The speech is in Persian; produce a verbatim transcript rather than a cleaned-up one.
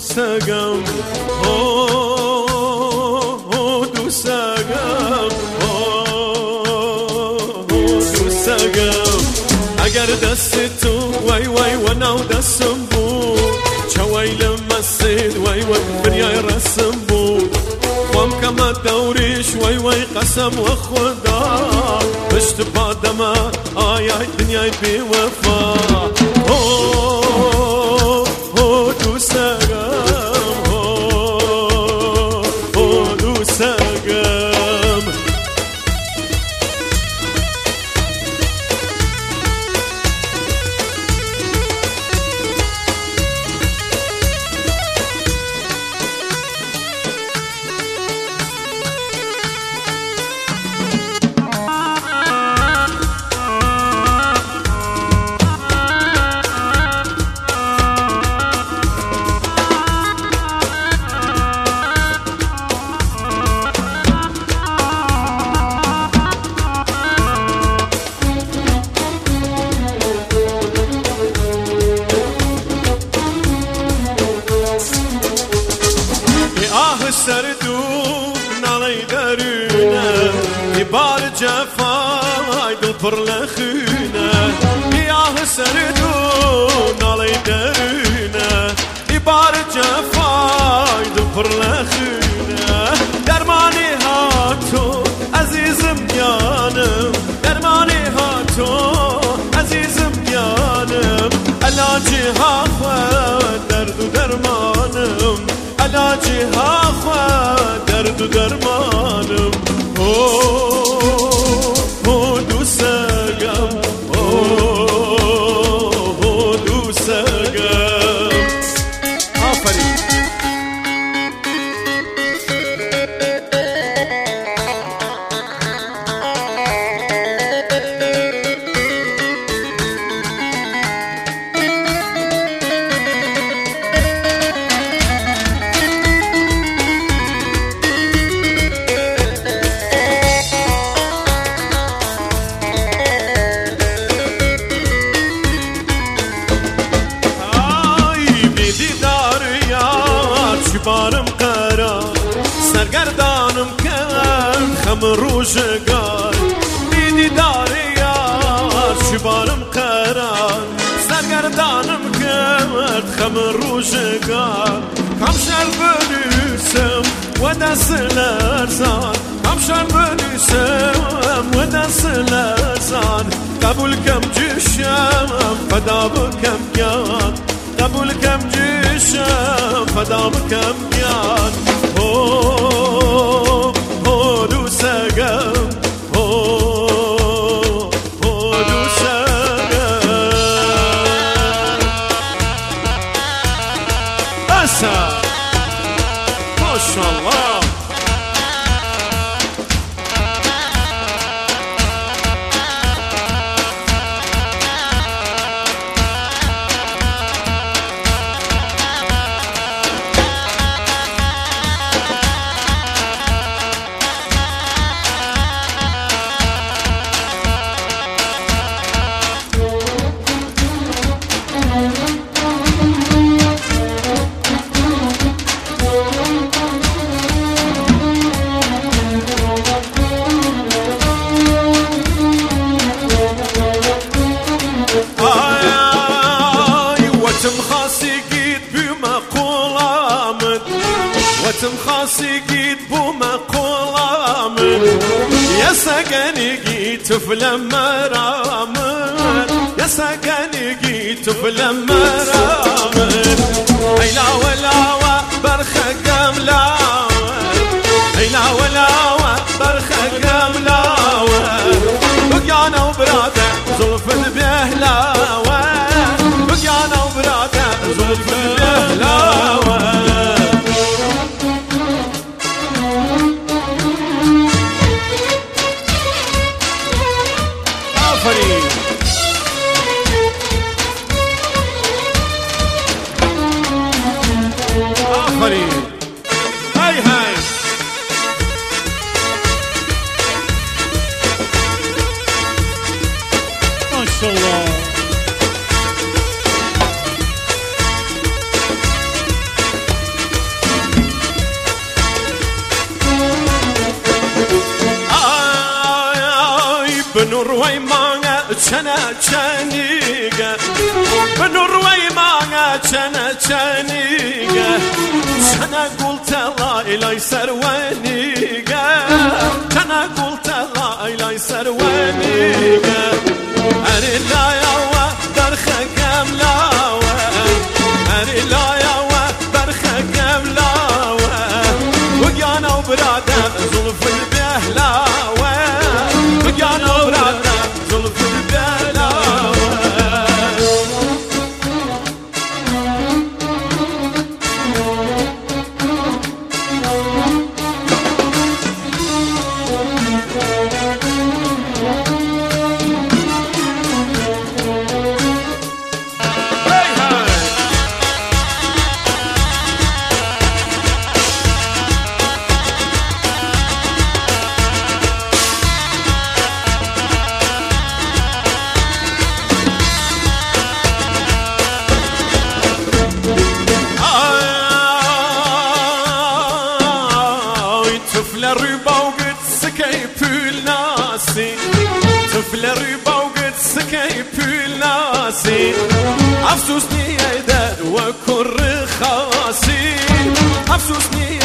دوستگم اوه دوستگم اوه دوستگم اگر دست تو وای وای و نو دستم بود چوای لمسید وای وای دنیای رسم بود قام کما دوریش وای وای قسم و خدا پشت بادم آی آی دنیای بی وفا اوه اوه دوستگم اوه اوه دوستگم سردون نالی درونه بار جفای دل پر لخونه بیاه سردون نالی درونه بار جفای دل پر لخونه درمانی ها تو عزیزم یانم درمانی ها تو عزیزم یانم علاجی ها خود درد و درمانم علاجی ها خود درد و درمانم اوه اوه دوستگم اوه اوه دوستگم آفرین بارم قرار سرگردانم کرد خم روزگار دیدی داری یار چی بارم قرار سرگردانم کرد خم روزگار کم شر بنویسم و دست لرزان کم شر بنویسم و دست لرزان قبول کم جشم فدا بکم یاد قبول کم جشم فدا بکم یاد اوه اوه دوستگم اوه اوه دوستگم بسا ماشاءالله وتم خاصي جيت بمقولامن يا سكني جيت فلما رامن يا سكني جيت فلما رامن هيلا ولا برخة قملا هيلا ولا برخة قملا بقيانا وبراده زلف بهلاوه بقيانا وبراده زلف بهلاوه آفرین آفرین های های ماشاءالله چنه چنیگه بنوروی مانگه چنه چنیگه چنه قلت لا إلهي سرونيگه چنه قلت لا إلهي سرونيگه اری لا یاوه درخگم لاوه اری لا یاوه درخگم لاوه وگانا و برادم زلفی بهلاوه وگانا و برادم زلفی بهلاوه ربا وقد سكي بول ناسي طفل ربا وقد سكي بول ناسي افسوسني يدر وكر خاسي افسوسني